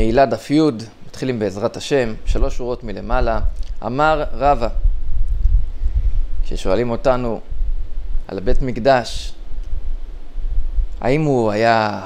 מעילה דף י', מתחילים בעזרת השם, 3 שורות מלמעלה. אמר רבא, כששואלים אותנו על בית מקדש, האם הוא היה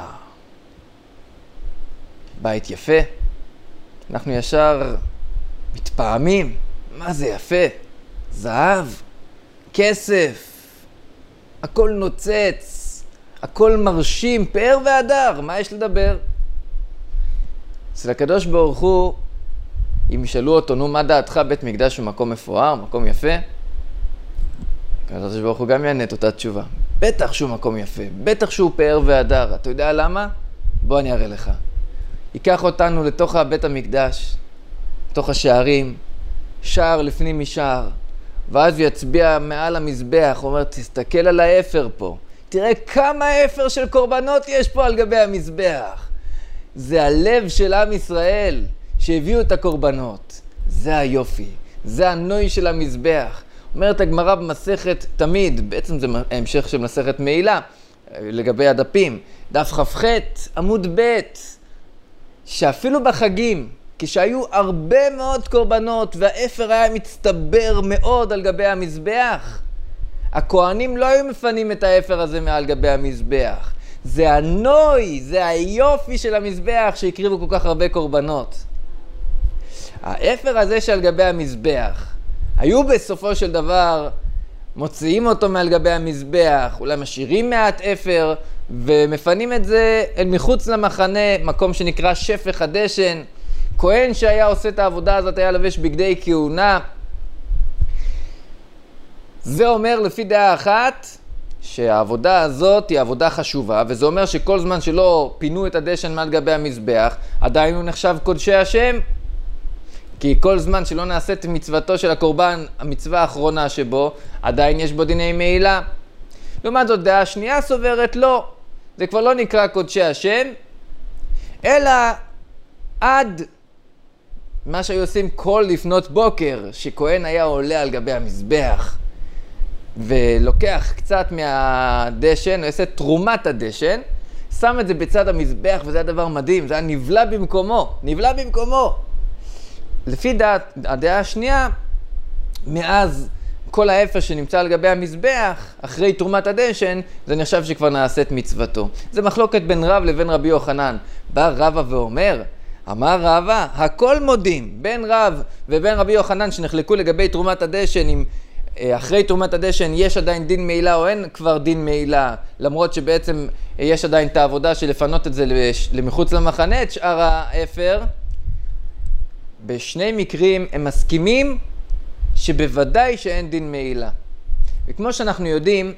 בית יפה? אנחנו ישר מתפעמים, מה זה יפה? זהב, כסף, הכל נוצץ, הכל מרשים, פאר והדר, מה יש לדבר? אצל הקדוש ברוך הוא, אם ישאלו אותו, נו, מה דעתך, בית מקדש הוא מקום מפואר, מקום יפה? הקדוש ברוך הוא גם יענה את אותה תשובה. בטח שהוא מקום יפה, בטח שהוא פאר והדר. אתה יודע למה? בוא אני אראה לך. ייקח אותנו לתוך בית המקדש, לתוך השערים, שער לפנים משער, ואז יצביע מעל המזבח, הוא אומר, תסתכל על האפר פה. תראה כמה אפר של קורבנות יש פה על גבי המזבח. זה הלב של עם ישראל שהביאו את הקורבנות. זה היופי, זה הנוי של המזבח. אומרת הגמרא במסכת תמיד, בעצם זה המשך של מסכת מעילה, לגבי הדפים, דף כ"ח, עמוד ב', שאפילו בחגים, כשהיו הרבה מאוד קורבנות והאפר היה מצטבר מאוד על גבי המזבח, הכהנים לא היו מפנים את האפר הזה מעל גבי המזבח. זה הנוי, זה היופי של המזבח שהקריבו כל כך הרבה קורבנות. האפר הזה שעל גבי המזבח, היו בסופו של דבר מוציאים אותו מעל גבי המזבח, אולי משאירים מעט אפר ומפנים את זה אל מחוץ למחנה, מקום שנקרא שפך הדשן. כהן שהיה עושה את העבודה הזאת היה לבש בגדי כהונה. זה אומר לפי דעה אחת שהעבודה הזאת היא עבודה חשובה, וזה אומר שכל זמן שלא פינו את הדשן מעל גבי המזבח, עדיין הוא נחשב קודשי השם. כי כל זמן שלא נעשית מצוותו של הקורבן, המצווה האחרונה שבו, עדיין יש בו דיני מעילה. לעומת זאת, דעה שנייה סוברת לא. זה כבר לא נקרא קודשי השם, אלא עד מה שהיו עושים כל לפנות בוקר, שכהן היה עולה על גבי המזבח, ולוקח קצת מהדשן, הוא עושה תרומת הדשן, שם את זה בצד המזבח, וזה היה דבר מדהים, זה היה נבלע במקומו. לפי הדעה השנייה, מאז כל האפר שנמצא על גבי המזבח, אחרי תרומת הדשן, זה נחשב שכבר נעשית מצוותו. זה מחלוקת בין רב לבין רבי יוחנן. בא רבא ואומר, אמר רבא, הכל מודים, בין רב ובין רבי יוחנן שנחלקו לגבי תרומת הדשן, אם אחרי תרומת הדשן יש עדיין דין מעילה או אין כבר דין מעילה, למרות שבעצם יש עדיין את העבודה של לפנות את זה למחוץ למחנה, את שאר האפר. בשני מקרים הם מסכימים שבוודאי שאין דין מעילה. וכמו שאנחנו יודעים,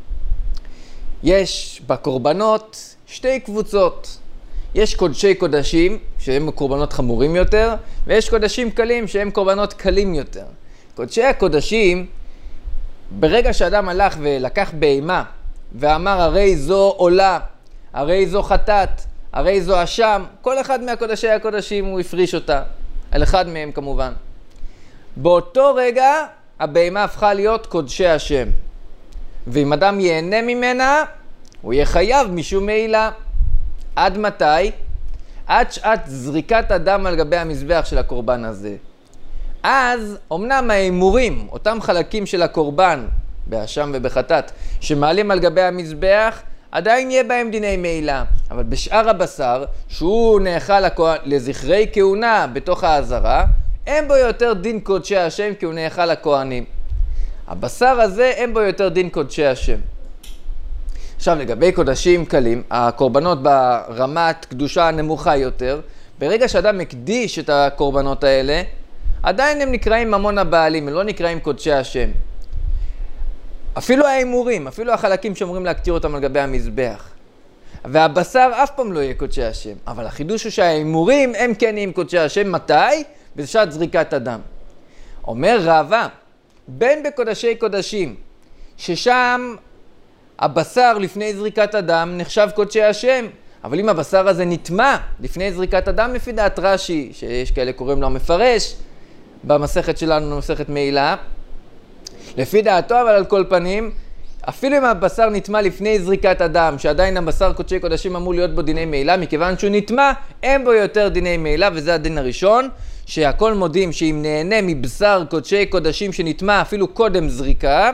יש בקורבנות שתי קבוצות. יש קודשי קודשים, שהם קורבנות חמורים יותר, ויש קודשים קלים, שהם קורבנות קלים יותר. קודשי הקודשים, ברגע שאדם הלך ולקח בהמה, ואמר הרי זו עולה, הרי זו חטאת, הרי זו אשם, כל אחד מהקודשי הקודשים הוא הפריש אותה. על אחד מהם כמובן. באותו רגע הבהמה הפכה להיות קודשי השם. ואם אדם ייהנה ממנה, הוא יהיה חייב משום מעילה. עד מתי? עד שעת זריקת הדם על גבי המזבח של הקורבן הזה. אז אמנם האמורים, אותם חלקים של הקורבן, באשם ובחטאת, שמעלים על גבי המזבח, עדיין יהיה בהם דיני מעילה. אבל בשאר הבשר, שהוא נאכל לזכרי כהונה בתוך העזרה, אין בו יותר דין קודשי השם כי הוא נאכל לכהנים. הבשר הזה אין בו יותר דין קודשי השם. עכשיו לגבי קודשים קלים, הקורבנות ברמת קדושה הנמוכה יותר, ברגע שאדם מקדיש את הקורבנות האלה, עדיין הם נקראים ממון הבעלים, הם לא נקראים קודשי השם. אפילו האמורים, אפילו החלקים שאומרים להקטיר אותם על גבי המזבח. והבשר אף פעם לא יהיה קודשי השם. אבל החידוש הוא שהאמורים הם כן יהיים קודשי השם. מתי? בשעת זריקת הדם. אומר רבא, בין בקודשי קודשים, ששם הבשר לפני זריקת הדם נחשב קודשי השם. אבל אם הבשר הזה נטמע לפני זריקת הדם, לפי דעת רש"י, שיש כאלה קוראים לו המפרש, במסכת שלנו, מסכת מעילה, לפי דעתו, אבל על כל פנים, אפילו אם הבשר נטמע לפני זריקת הדם, שעדיין הבשר קודשי קודשים אמור להיות בו דיני מעילה, מכיוון שהוא נטמע, אין בו יותר דיני מעילה, וזה הדין הראשון, שהכל מודים שאם נהנה מבשר קודשי קודשים שנטמע אפילו קודם זריקה,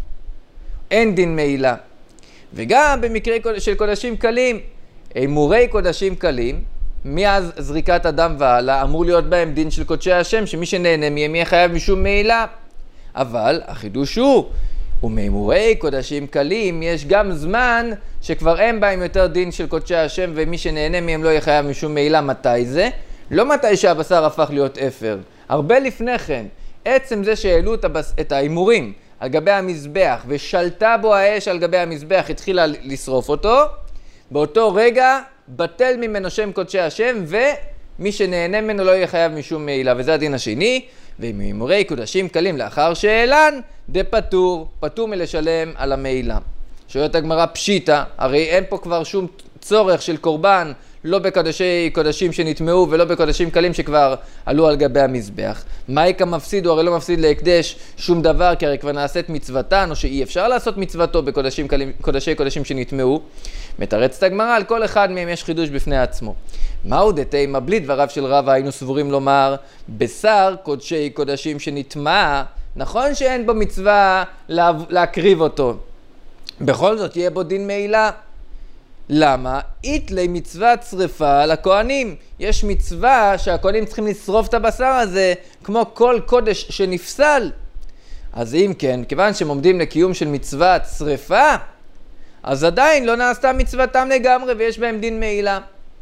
אין דין מעילה. וגם במקרה של קודשים קלים, הימורי קודשים קלים, מאז זריקת הדם והלאה, אמור להיות בהם דין של קודשי השם, שמי שנהנה מהם יהיה חייב משום מעילה. אבל החידוש הוא, ומהימורי קודשים קלים יש גם זמן שכבר אין בהם יותר דין של קודשי השם, ומי שנהנה מהם לא יהיה חייב משום מעילה. מתי זה? לא מתי שהבשר הפך להיות אפר, הרבה לפני כן. עצם זה שהעלו את ההימורים על גבי המזבח ושלטה בו האש על גבי המזבח, התחילה לשרוף אותו, באותו רגע בטל ממנו שם קודשי השם, ומי שנהנה ממנו לא יהיה חייב משום מעילה. וזה הדין השני. ומהימורי קודשים קלים לאחר שאלן, פטור מלשלם על המעילה. שואלת הגמרא פשיטה, הרי אין פה כבר שום צורך של קורבן, לא בקודשי קודשים שנטמעו ולא בקודשים קלים שכבר עלו על גבי המזבח. מה יקה מפסיד? הוא הרי לא מפסיד להקדש שום דבר, כי הרי כבר נעשית מצוותן, או שאי אפשר לעשות מצוותו בקודשים קלים, קודשי קודשים שנטמעו. מתרצת הגמרא, על כל אחד מהם יש חידוש בפני עצמו. מהו דתימה? בלי דבריו של רבא היינו סבורים לומר, בשר קודשי קודשים שנטמע, נכון שאין בו מצווה להקריב אותו, בכל זאת יהיה בו דין מעילה. למה? איתלי מצוות שריפה לכהנים. יש מצווה שהכהנים צריכים לשרוף את הבשר הזה כמו כל קודש שנפסל. אז אם כן, כיוון שהם עומדים לקיום של מצוות שריפה, אז עדיין לא נעשתה מצוותם לגמרי ויש בהם דין מעילה.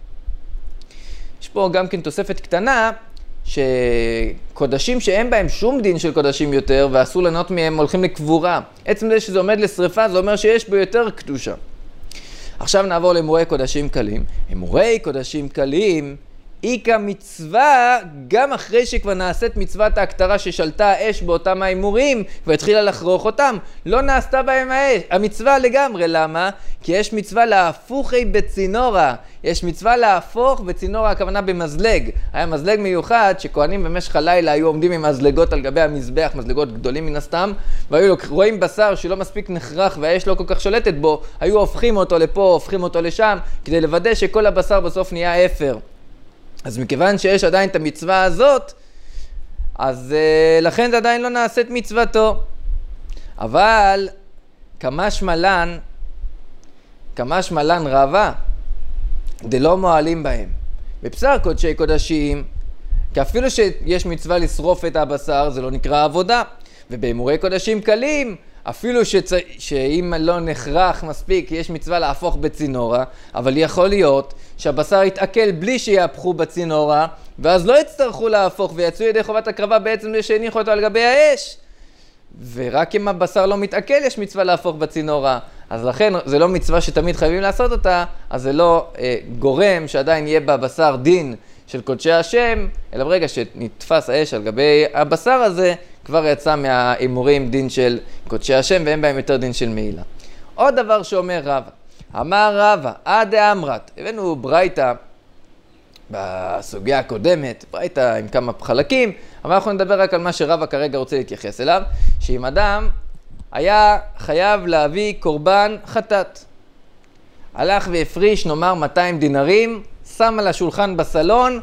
יש פה גם כן תוספת קטנה, שקודשים שאין בהם שום דין של קודשים יותר ואסור ליהנות מהם הולכים לקבורה. עצם זה שזה עומד לשריפה זה אומר שיש בו יותר קדושה. עכשיו נעבור להימורי קודשים קלים. הימורי קודשים קלים, איקה מצווה, גם אחרי שכבר נעשית מצוות ההקטרה ששלטה האש באותם ההימורים והתחילה לחרוך אותם, לא נעשתה בהם המצווה לגמרי. למה? כי יש מצווה להפוכי בצינורה. יש מצווה להפוך בצינורה, הכוונה במזלג. היה מזלג מיוחד שכהנים במשך הלילה היו עומדים עם מזלגות על גבי המזבח, מזלגות גדולים מן הסתם, והיו רואים בשר שלא מספיק נחרח והאש לא כל כך שולטת בו, היו הופכים אותו לפה, הופכים אותו לשם, כדי לוודא שכל הבשר בסוף נהיה אפר. אז מכיוון שיש עדיין את המצווה הזאת, אז לכן זה עדיין לא נעשית מצוותו. אבל כמה שמלן רבה, דלא מועלים בהם. בבשר קודשי קודשים, כי אפילו שיש מצווה לשרוף את הבשר, זה לא נקרא עבודה. ובהימורי קודשים קלים, אפילו שאם לא נחרח מספיק, יש מצווה להפוך בצינורה, אבל יכול להיות שהבשר יתעכל בלי שיהפכו בצינורה, ואז לא יצטרכו להפוך ויצאו ידי חובת הקרבה בעצם זה שהניחו אותו על גבי האש. ורק אם הבשר לא מתעכל יש מצווה להפוך בצינורה. אז לכן זה לא מצווה שתמיד חייבים לעשות אותה, אז זה לא גורם שעדיין יהיה בבשר דין של קודשי השם, אלא ברגע שנתפס האש על גבי הבשר הזה, כבר יצא מהאימורים דין של קודשי השם, ואין בהם יותר דין של מעילה. עוד דבר שאומר רבא, אמר רבא, עד אמרת, הבאנו ברייתא בסוגיה הקודמת, ברייתא עם כמה חלקים, אבל אנחנו נדבר רק על מה שרבא כרגע רוצה להתייחס אליו, שאם אדם היה חייב להביא קורבן חטאת, הלך והפריש נאמר 200 דינרים, שם על השולחן בסלון,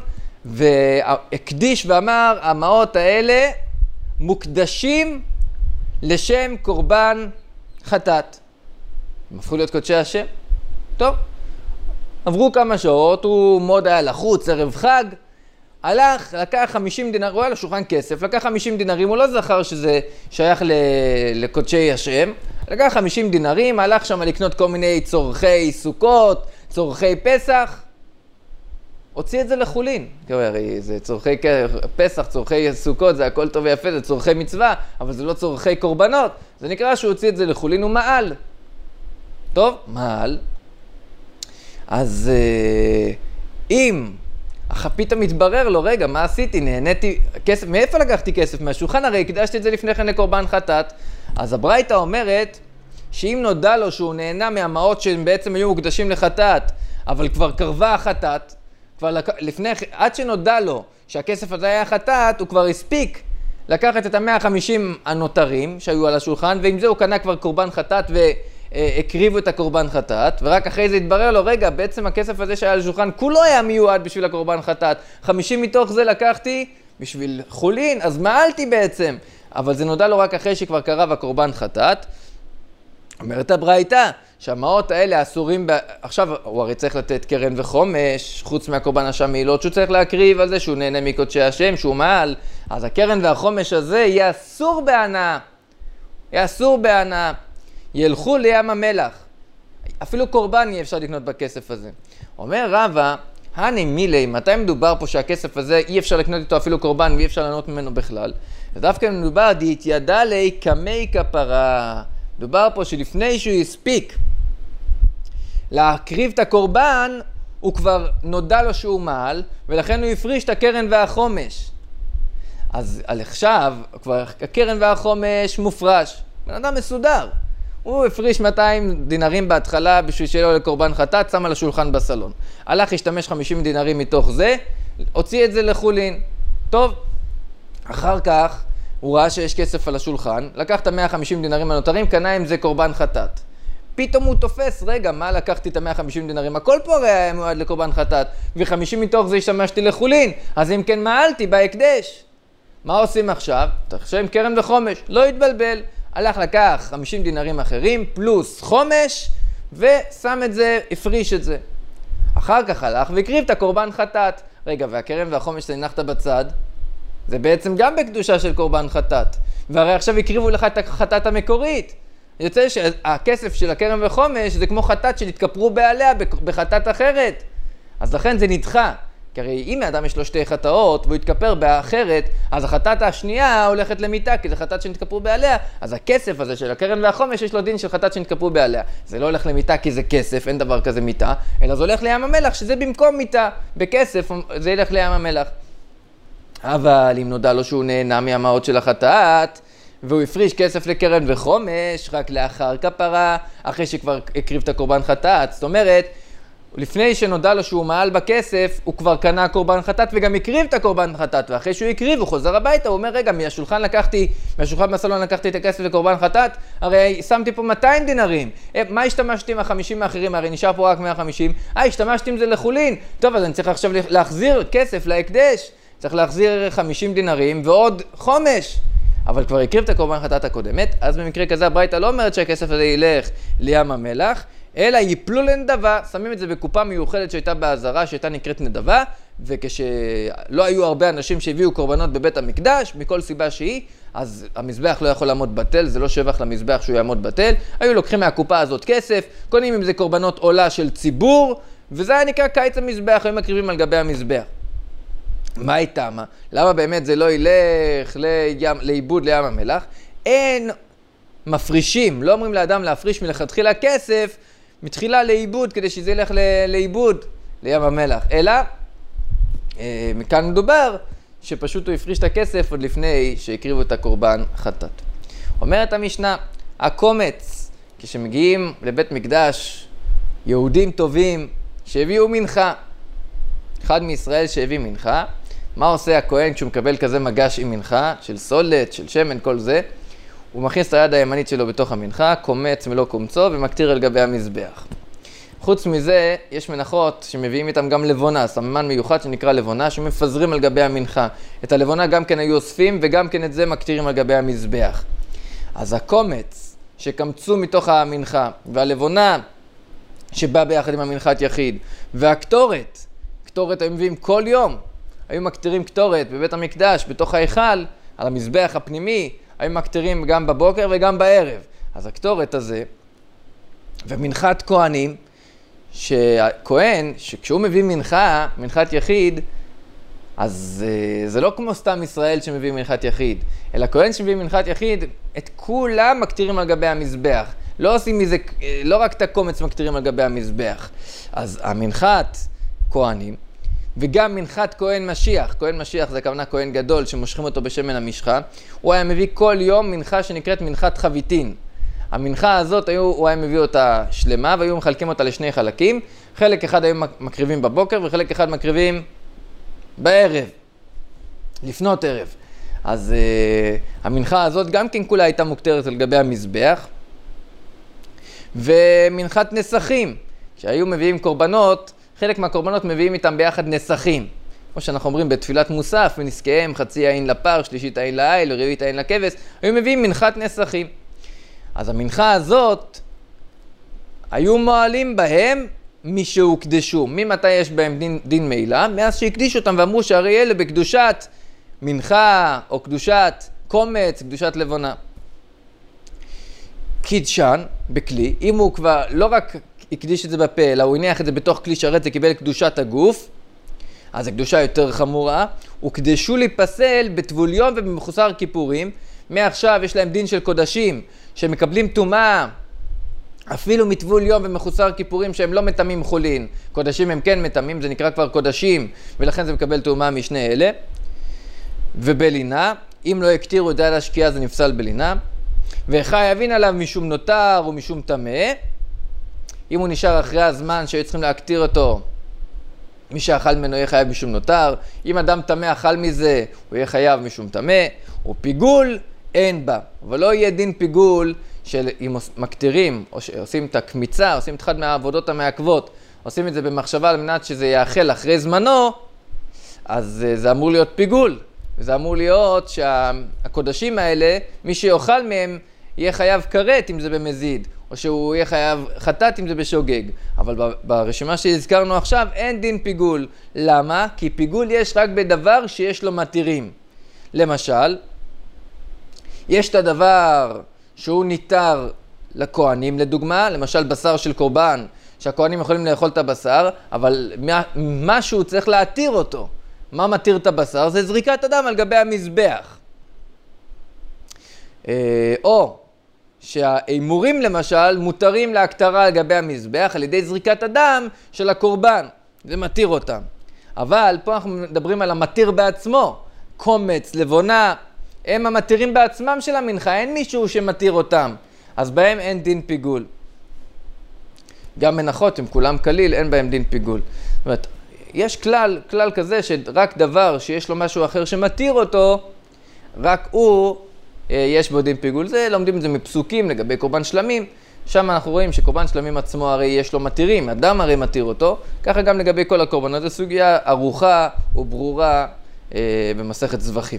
והקדיש ואמר, המעות האלה מוקדשים לשם קורבן חטאת. הם הפכו להיות קודשי השם. טוב, עברו כמה שעות, הוא מאוד היה לחוץ, ערב חג, הלך, לקח 50 דינרים, הוא היה לשולחן כסף, לקח 50 דינרים, הוא לא זכר שזה שייך לקודשי השם, לקח 50 דינרים, הלך שם לקנות כל מיני צורכי סוכות, צורכי פסח, הוציא את זה לחולין. זה צורכי פסח, צורכי סוכות, זה הכל טוב ויפה, זה צורכי מצווה, אבל זה לא צורכי קורבנות. זה נקרא שהוא הוציא את זה לחולין ומעל. טוב, מעל. אז אם פתאום מתברר לו, רגע, מה עשיתי? נהניתי כסף, מאיפה לקחתי כסף? מהשולחן, הרי הקדשתי את זה לפני כן לקורבן חטאת. אז הברייתא אומרת שאם נודע לו שהוא נהנה מהמעות שהם בעצם היו מוקדשים לחטאת, אבל כבר קרבה החטאת, כבר לפני, עד שנודע לו שהכסף הזה היה חטאת, הוא כבר הספיק לקחת את ה-150 הנותרים שהיו על השולחן, ועם זה הוא קנה כבר קורבן חטאת והקריבו את הקורבן חטאת, ורק אחרי זה התברר לו, רגע, בעצם הכסף הזה שהיה על השולחן כולו היה מיועד בשביל הקורבן חטאת, 50 מתוך זה לקחתי בשביל חולין, אז מעלתי בעצם, אבל זה נודע לו רק אחרי שכבר קרב הקורבן חטאת. אומרת הברייתא, שהמעות האלה אסורים, עכשיו הוא הרי צריך לתת קרן וחומש, חוץ מהקורבן השמילות שהוא צריך להקריב על זה, שהוא נהנה מקודשי השם, שהוא מעל, אז הקרן והחומש הזה יהיה אסור בהנאה, יהיה אסור בהנאה, ילכו לים המלח, אפילו קורבן יהיה אפשר לקנות בכסף הזה. אומר רבא, הני מילי, מתי מדובר פה שהכסף הזה אי אפשר לקנות איתו אפילו קורבן ואי אפשר לענות ממנו בכלל? ודווקא מדובר, דהתיידע לי כמי כפרה. מדובר פה שלפני שהוא הספיק להקריב את הקורבן, הוא כבר נודע לו שהוא מעל, ולכן הוא הפריש את הקרן והחומש. אז על עכשיו, כבר הקרן והחומש מופרש. בן אדם מסודר. הוא הפריש 200 דינרים בהתחלה בשביל שיהיה לו לקורבן חטאת, שם על השולחן בסלון. הלך, השתמש 50 דינרים מתוך זה, הוציא את זה לחולין. טוב, אחר כך הוא ראה שיש כסף על השולחן, לקח את ה-150 דינרים הנותרים, קנה עם זה קורבן חטאת. פתאום הוא תופס, רגע, מה לקחתי את ה-150 דינרים? הכל פה הרי היה מיועד לקורבן חטאת, ו-50 מתוך זה השתמשתי לחולין, אז אם כן מעלתי בהקדש. מה עושים עכשיו? תחשב עם קרן וחומש, לא התבלבל. הלך לקח 50 דינרים אחרים, פלוס חומש, ושם את זה, הפריש את זה. אחר כך הלך והקריב את הקורבן חטאת. רגע, והקרן והחומש שהנחת בצד, זה בעצם גם בקדושה של קורבן חטאת. והרי עכשיו הקריבו לך את החטאת המקורית. יוצא שהכסף של הקרן וחומש זה כמו חטאת שנתכפרו בעליה בחטאת אחרת. אז לכן זה נדחה. כי הרי אם האדם יש לו שתי חטאות והוא יתכפר באחרת, אז החטאת השנייה הולכת למיתה, כי זה חטאת שנתכפרו בעליה, אז הכסף הזה של הקרן והחומש יש לו דין של חטאת שנתכפרו בעליה. זה לא הולך למיתה כי זה כסף, אין דבר כזה מיתה, אלא זה הולך לים המלח, שזה במקום מיתה. בכסף זה ילך לים המלח. אבל אם נודע לו שהוא נהנה מהמעות של החטאת, והוא הפריש כסף לקרן וחומש, רק לאחר כפרה, אחרי שכבר הקריב את הקורבן חטאת, זאת אומרת, לפני שנודע לו שהוא מעל בכסף, הוא כבר קנה קורבן חטאת וגם הקריב את הקורבן חטאת, ואחרי שהוא הקריב הוא חוזר הביתה, הוא אומר, רגע, מהשולחן בסלון לקחתי את הכסף לקורבן חטאת, הרי שמתי פה 200 דינרים, מה השתמשתי עם ה-50 האחרים? הרי נשאר פה רק 150, השתמשתי עם זה לחולין, טוב, אז אני צריך עכשיו להחזיר כסף להקדש, צריך להחזיר 50 דינרים ועוד חומש, אבל כבר הקריב את הקורבן חטאת הקודמת, אז במקרה כזה הברייתא לא אומרת שהכסף הזה ילך לים המלח, אלא ייפלו לנדבה, שמים את זה בקופה מיוחדת שהייתה בעזרה, שהייתה נקראת נדבה, וכשלא היו הרבה אנשים שהביאו קורבנות בבית המקדש, מכל סיבה שהיא, אז המזבח לא יכול לעמוד בטל, זה לא שבח למזבח שהוא יעמוד בטל, היו לוקחים מהקופה הזאת כסף, קונים אם זה קורבנות עולה של ציבור, וזה היה נקרא קיץ המזבח, היו מקריבים על גבי המזבח. מה הייתה? למה באמת זה לא ילך לאיבוד לים המלח? אין מפרישים, לא אומרים לאדם להפריש מלכתחילה כסף, מתחילה לאיבוד כדי שזה ילך לאיבוד לים המלח, אלא מכאן מדובר שפשוט הוא הפריש את הכסף עוד לפני שהקריבו את הקורבן חטאת. אומרת המשנה, הקומץ, כשמגיעים לבית מקדש יהודים טובים שהביאו מנחה, אחד מישראל שהביא מנחה, מה עושה הכהן כשהוא מקבל כזה מגש עם מנחה, של סולת, של שמן, כל זה? הוא מכניס את היד הימנית שלו בתוך המנחה, קומץ מלוא קומצו ומקטיר על גבי המזבח. חוץ מזה, יש מנחות שמביאים איתם גם לבונה, סממן מיוחד שנקרא לבונה, שמפזרים על גבי המנחה. את הלבונה גם כן היו אוספים וגם כן את זה מקטירים על גבי המזבח. אז הקומץ שקמצו מתוך המנחה, והלבונה שבא ביחד עם המנחת יחיד, והקטורת, קטורת היו מביאים כל יום, היו מקטירים קטורת בבית המקדש, בתוך ההיכל, על המזבח הפנימי, היו מקטירים גם בבוקר וגם בערב. אז הקטורת הזה, ומנחת כהנים, שכהן, שכשהוא מביא מנחה, מנחת יחיד, אז זה לא כמו סתם ישראל שמביא מנחת יחיד, אלא כהן שמביא מנחת יחיד, את כולם מקטירים על גבי המזבח. לא עושים מזה, לא רק את הקומץ מקטירים על גבי המזבח. אז המנחת כהנים, וגם מנחת כהן משיח, כהן משיח זה הכוונה כהן גדול שמושכים אותו בשמן המשחה, הוא היה מביא כל יום מנחה שנקראת מנחת חביתין. המנחה הזאת הוא היה מביא אותה שלמה והיו מחלקים אותה לשני חלקים, חלק אחד היו מקריבים בבוקר וחלק אחד מקריבים בערב, לפנות ערב. אז המנחה הזאת גם כן כולה הייתה מוכתרת על גבי המזבח. ומנחת נסכים, שהיו מביאים קורבנות, חלק מהקורבנות מביאים איתם ביחד נסכים. כמו שאנחנו אומרים בתפילת מוסף, ונזקיהם חצי העין לפר, שלישית העין לעיל, ורביעית העין לכבש, היו מביאים מנחת נסכים. אז המנחה הזאת, היו מועלים בהם מי שהוקדשו. ממתי יש בהם דין מעילה? מאז שהקדישו אותם ואמרו שהרי אלה בקדושת מנחה או קדושת קומץ, קדושת לבונה. קידשן בכלי, אם הוא כבר לא רק הקדיש את זה בפה, אלא הוא הניח את זה בתוך כלי שרת, זה קיבל קדושת הגוף, אז הקדושה יותר חמורה, הוקדשו להיפסל בטבול יום ובמחוסר כיפורים. מעכשיו יש להם דין של קודשים שמקבלים טומאה אפילו מטבול יום ומחוסר כיפורים שהם לא מטמאים חולין. קודשים הם כן מטמאים, זה נקרא כבר קודשים, ולכן זה מקבל טומאה משני אלה. ובלינה, אם לא יקטירו את יד השקיעה זה נפסל בלינה. וחייבים עליו משום נותר ומשום טמא. אם הוא נשאר אחרי הזמן שהיו צריכים להקטיר אותו, מי שאכל ממנו יהיה חייב משום נותר. אם אדם טמא אכל מזה, הוא יהיה חייב משום טמא. ופיגול אין בה, אבל לא יהיה דין פיגול של אם מקטירים או שעושים את הקמיצה, עושים את אחד מהעבודות המעכבות, עושים את זה במחשבה על מנת שזה יאכל אחרי זמנו, אז זה אמור להיות פיגול. וזה אמור להיות שהקודשים האלה, מי שיאכל מהם יהיה חייב כרת אם זה במזיד, או שהוא יהיה חייב חטאת אם זה בשוגג. אבל ברשימה שהזכרנו עכשיו אין דין פיגול. למה? כי פיגול יש רק בדבר שיש לו מתירים. למשל, יש את הדבר שהוא ניתר לכהנים, לדוגמה, למשל בשר של קורבן, שהכהנים יכולים לאכול את הבשר, אבל משהו צריך להתיר אותו. מה מתיר את הבשר? זה זריקת הדם על גבי המזבח. או שהאימורים למשל מותרים להקטרה על גבי המזבח על ידי זריקת הדם של הקורבן. זה מתיר אותם. אבל פה אנחנו מדברים על המתיר בעצמו. קומץ, לבונה, הם המתירים בעצמם של המנחה, אין מישהו שמתיר אותם. אז בהם אין דין פיגול. גם מנחות, הם כולם כליל, אין בהם דין פיגול. זאת אומרת, יש כלל כזה שרק דבר שיש לו משהו אחר שמתיר אותו, רק הוא, יש בו דין פיגול. זה לומדים את זה מפסוקים לגבי קורבן שלמים. שם אנחנו רואים שקורבן שלמים עצמו הרי יש לו מתירים, אדם הרי מתיר אותו. ככה גם לגבי כל הקורבנות, זו סוגיה ארוכה וברורה במסכת זבחים.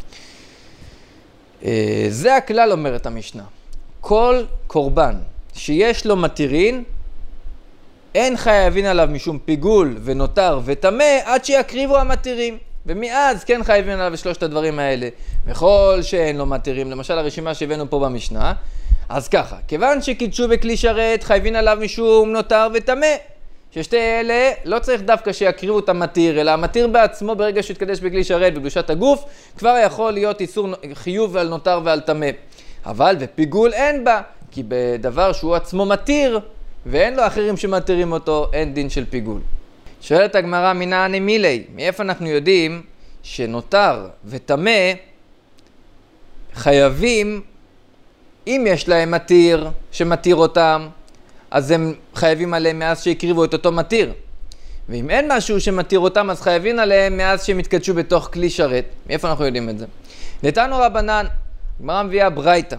זה הכלל אומרת המשנה. כל קורבן שיש לו מתירין, אין חייבים עליו משום פיגול ונותר וטמא עד שיקריבו המתירים. ומאז כן חייבים עליו שלושת הדברים האלה. וכל שאין לו מתירים, למשל הרשימה שהבאנו פה במשנה, אז ככה, כיוון שקידשו בכלי שרת חייבים עליו משום נותר וטמא. ששתי אלה לא צריך דווקא שיקריבו את המתיר, אלא המתיר בעצמו ברגע שהתקדש בכלי שרת בקדושת הגוף, כבר יכול להיות איסור חיוב על נותר ועל טמא. אבל ופיגול אין בה, כי בדבר שהוא עצמו מתיר, ואין לו אחרים שמתירים אותו, אין דין של פיגול. שואלת הגמרא מנעני מילי, מאיפה אנחנו יודעים שנותר וטמא חייבים, אם יש להם מתיר שמתיר אותם, אז הם חייבים עליהם מאז שהקריבו את אותו מתיר. ואם אין משהו שמתיר אותם, אז חייבים עליהם מאז שהם התקדשו בתוך כלי שרת. מאיפה אנחנו יודעים את זה? נתנו רבנן, גמרא מביאה ברייתא.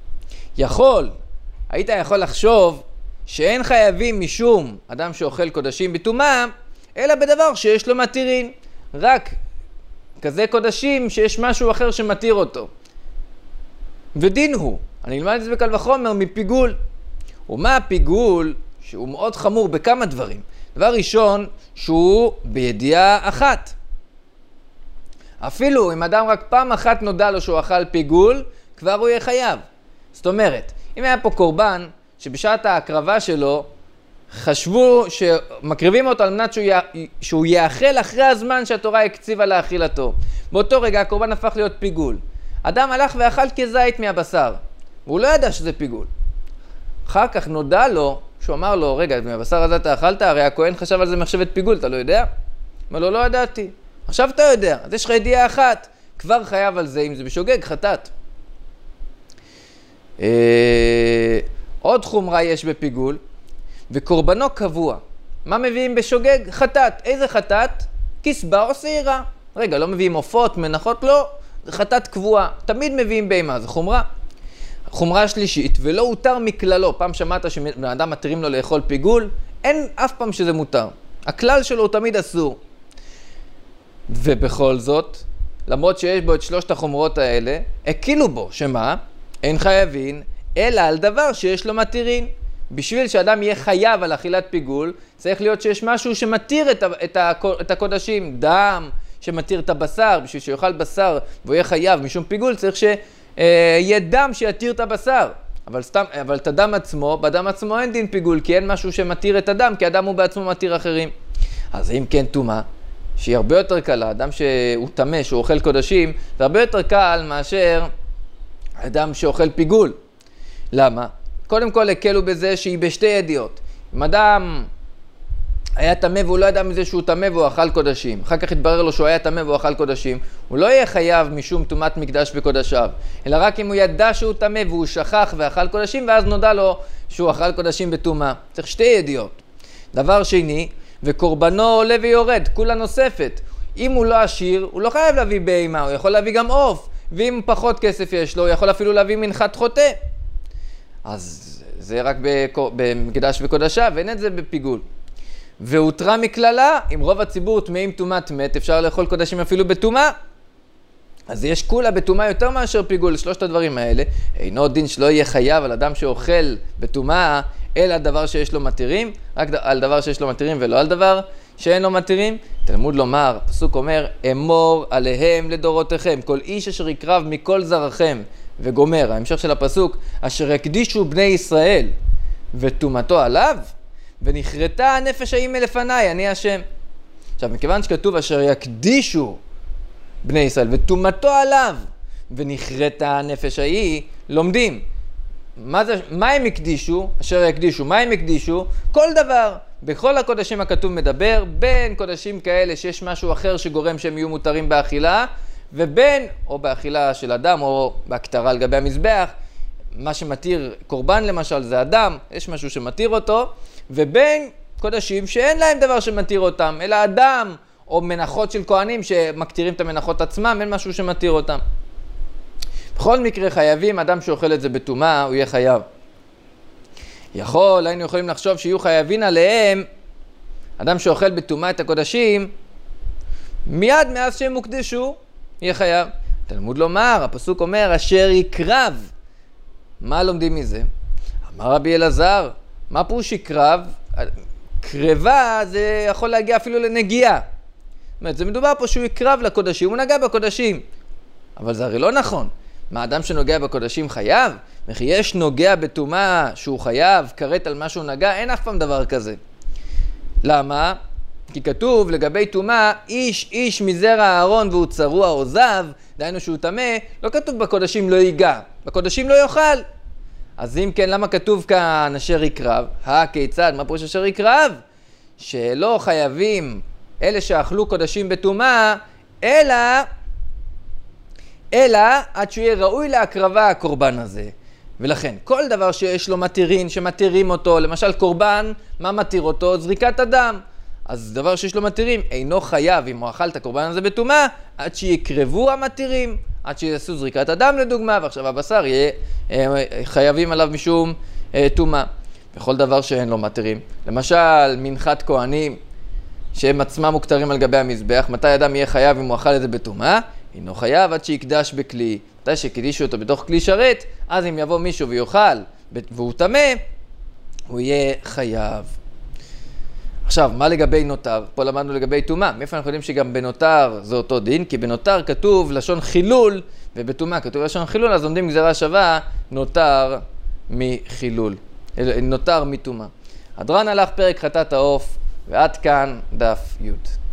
היית יכול לחשוב שאין חייבים משום אדם שאוכל קודשים בטומאה, אלא בדבר שיש לו מתירין. רק כזה קודשים שיש משהו אחר שמתיר אותו. ודין הוא, אני אלמד את זה בקל וחומר, מפיגול. ומה הפיגול? שהוא מאוד חמור בכמה דברים. דבר ראשון, שהוא בידיעה אחת. אפילו אם אדם רק פעם אחת נודע לו שהוא אכל פיגול, כבר הוא יהיה חייב. זאת אומרת, אם היה פה קורבן שבשעת ההקרבה שלו חשבו שמקריבים אותו על מנת שהוא יאכל אחרי הזמן שהתורה הקציבה להאכילתו. באותו רגע הקורבן הפך להיות פיגול. אדם הלך ואכל כזית מהבשר, והוא לא ידע שזה פיגול. אחר כך נודע לו, שהוא אמר לו, רגע, מהבשר הזה אתה אכלת? הרי הכהן חשב על זה מחשבת פיגול, אתה לא יודע? אמר לו, לא ידעתי. עכשיו אתה יודע, אז יש לך ידיעה אחת, כבר חייב על זה, אם זה בשוגג, חטאת. עוד חומרה יש בפיגול, וקורבנו קבוע. מה מביאים בשוגג? חטאת. איזה חטאת? כסבה או שעירה. רגע, לא מביאים עופות, מנחות? לא. זה חטאת קבועה, תמיד מביאים בהמה, זה חומרה. חומרה השלישית, ולא הותר מכללו. פעם שמעת שבן אדם מתירים לו לאכול פיגול, אין אף פעם שזה מותר. הכלל שלו הוא תמיד אסור. ובכל זאת, למרות שיש בו את שלושת החומרות האלה, הקילו בו, שמה? אין חייבים, אלא על דבר שיש לו מתירים. בשביל שאדם יהיה חייב על אכילת פיגול, צריך להיות שיש משהו שמתיר את הקודשים, דם שמתיר את הבשר. בשביל שיאכל בשר והוא יהיה חייב משום פיגול, צריך שיהיה דם שיתיר את הבשר. אבל את הדם עצמו, בדם עצמו אין דין פיגול, כי אין משהו שמתיר את הדם, כי הדם הוא בעצמו מתיר אחרים. אז אם כן טומאה, שהיא הרבה יותר קלה, אדם שהוא טמא, שהוא אוכל קודשים, זה הרבה יותר קל מאשר אדם שאוכל פיגול. למה? קודם כל הקלו בזה שהיא בשתי ידיעות. אם אדם היה טמא והוא לא ידע מזה שהוא טמא והוא אכל קודשים, אחר כך התברר לו שהוא היה טמא והוא אכל קודשים, הוא לא יהיה חייב משום טומאת מקדש וקודשיו, אלא רק אם הוא ידע שהוא טמא והוא שכח ואכל קודשים, ואז נודע לו שהוא אכל קודשים בטומאה. צריך שתי ידיעות. דבר שני, וקורבנו עולה ויורד, כולה נוספת. אם הוא לא עשיר, הוא לא חייב להביא בהמה, הוא יכול להביא גם עוף, ואם פחות כסף יש לו, הוא יכול אפילו להביא מנחת חוטא. אז זה רק במקדש וקודשיו, ואין את זה בפיגול. והותרה מכללה, אם רוב הציבור טמאים טומאת מת, אפשר לאכול קודשים אפילו בטומאה. אז יש כולה בטומאה יותר מאשר פיגול. שלושת הדברים האלה, אינו דין שלא יהיה חייב על אדם שאוכל בטומאה, אלא על דבר שיש לו מתירים, רק על דבר שיש לו מתירים ולא על דבר שאין לו מתירים. תלמוד לומר, הפסוק אומר, אמור עליהם לדורותיכם, כל איש אשר יקרב מכל זרעכם, וגומר, ההמשך של הפסוק, אשר יקדישו בני ישראל, וטומאתו עליו, ונכרתה הנפש ההיא מלפניי, אני השם. עכשיו, מכיוון שכתוב אשר יקדישו בני ישראל, וטומאתו עליו, ונכרתה הנפש ההיא, לומדים. מה הם יקדישו? אשר יקדישו. מה הם יקדישו? כל דבר. בכל הקודשים הכתוב מדבר, בין קודשים כאלה שיש משהו אחר שגורם שהם יהיו מותרים באכילה, ובין, או באכילה של אדם, או בהקטרה על גבי המזבח, מה שמתיר קורבן למשל זה אדם, יש משהו שמתיר אותו, ובין קודשים שאין להם דבר שמתיר אותם, אלא אדם, או מנחות של כהנים שמקטירים את המנחות עצמם, אין משהו שמתיר אותם. בכל מקרה חייבים, אדם שאוכל את זה בטומאה, הוא יהיה חייב. היינו יכולים לחשוב שיהיו חייבים עליהם, אדם שאוכל בטומאה את הקודשים, מיד מאז שהם הוקדשו, יהיה חייב. תלמוד לומר, הפסוק אומר, אשר יקרב. מה לומדים מזה? אמר רבי אלעזר, מה פירוש יקרב? קרבה זה יכול להגיע אפילו לנגיעה. זאת אומרת, זה מדובר פה שהוא יקרב לקודשים, הוא נגע בקודשים. אבל זה הרי לא נכון. מה, אדם שנוגע בקודשים חייב? וכי יש נוגע בטומאה שהוא חייב, קראת על מה שהוא נגע, אין אף פעם דבר כזה. למה? כי כתוב לגבי טומאה, איש מזרע הארון והוא צרוע או זב, דהיינו שהוא טמא, לא כתוב בקודשים לא ייגע, בקודשים לא יאכל. אז אם כן, למה כתוב כאן אשר יקרב? כיצד? מה פירוש אשר יקרב? שלא חייבים אלה שאכלו קודשים בטומאה, אלא עד שהוא יהיה ראוי להקרבה הקורבן הזה. ולכן, כל דבר שיש לו מתירים, שמתירים אותו, למשל קורבן, מה מתיר אותו? זריקת הדם. אז דבר שיש לו מתירים, אינו חייב, אם הוא אכל את הקורבן הזה בטומאה, עד שיקרבו המתירים, עד שיעשו זריקת הדם לדוגמה, ועכשיו הבשר יהיה חייבים עליו משום טומאה. בכל דבר שאין לו מתירים. למשל, מנחת כהנים, שהם עצמם מוכתרים על גבי המזבח, מתי אדם יהיה חייב אם הוא אכל את זה בטומאה? אינו חייב עד שיקדש בכלי. מתי שקדישו אותו בתוך כלי שרת, אז אם יבוא מישהו ויאכל והוא טמא, הוא יהיה חייב. עכשיו, מה לגבי נותר? פה למדנו לגבי טומאה. מאיפה אנחנו יודעים שגם בנותר זה אותו דין? כי בנותר כתוב לשון חילול, ובטומאה כתוב לשון חילול, אז לומדים גזרה שווה, נותר מחילול. נותר מטומאה. הדרן הלך פרק חטאת העוף, ועד כאן דף י'.